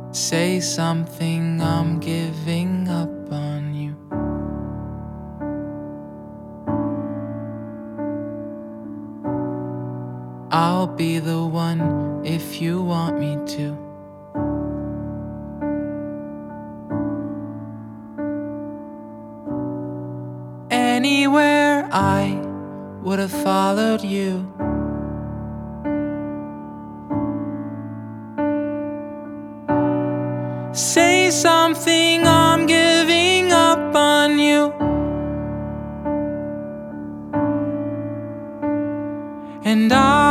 Say something, I'm giving up on you. I'll be the one if you want me to. Anywhere I would have followed you. Say something, I'm giving up on you. And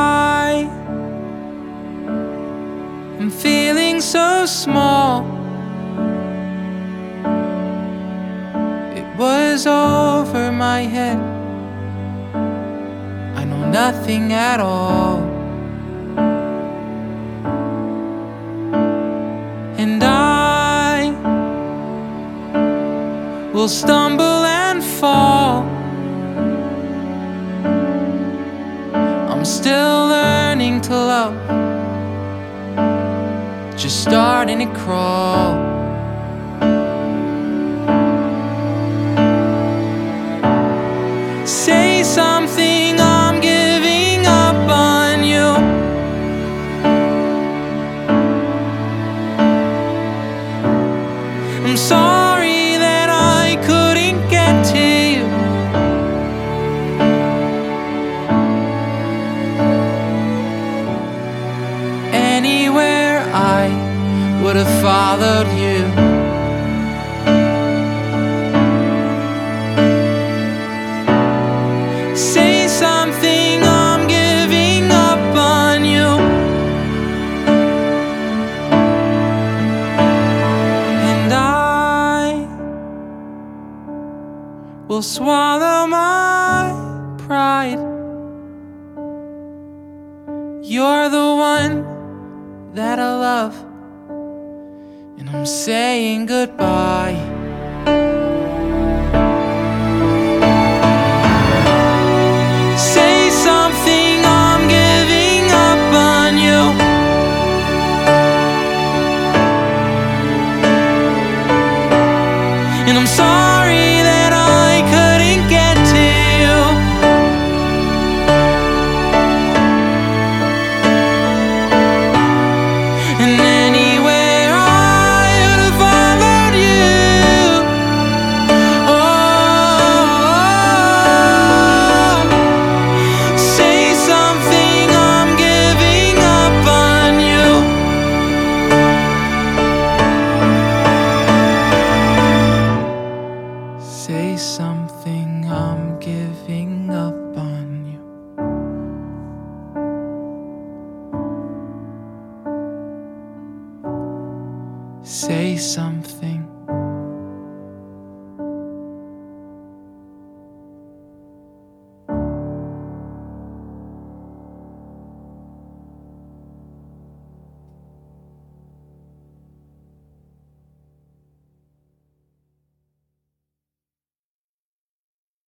I'm feeling so small. It was over my head. I know nothing at all. And I will stumble and fall. I'm still learning to love, just starting to crawl. Say something, I'm giving up on you. I'm sorry that I couldn't get to you. Anywhere I would have followed you. Say something, I'm giving up on you. And I will swallow my pride. You're the one that I love, and I'm saying goodbye. Say something, I'm giving up on you. And I'm sorry that I couldn't get to you. And anywhere I would have followed you. Oh, say something, I'm giving up on you. Say something, I'm giving up on you. Say something.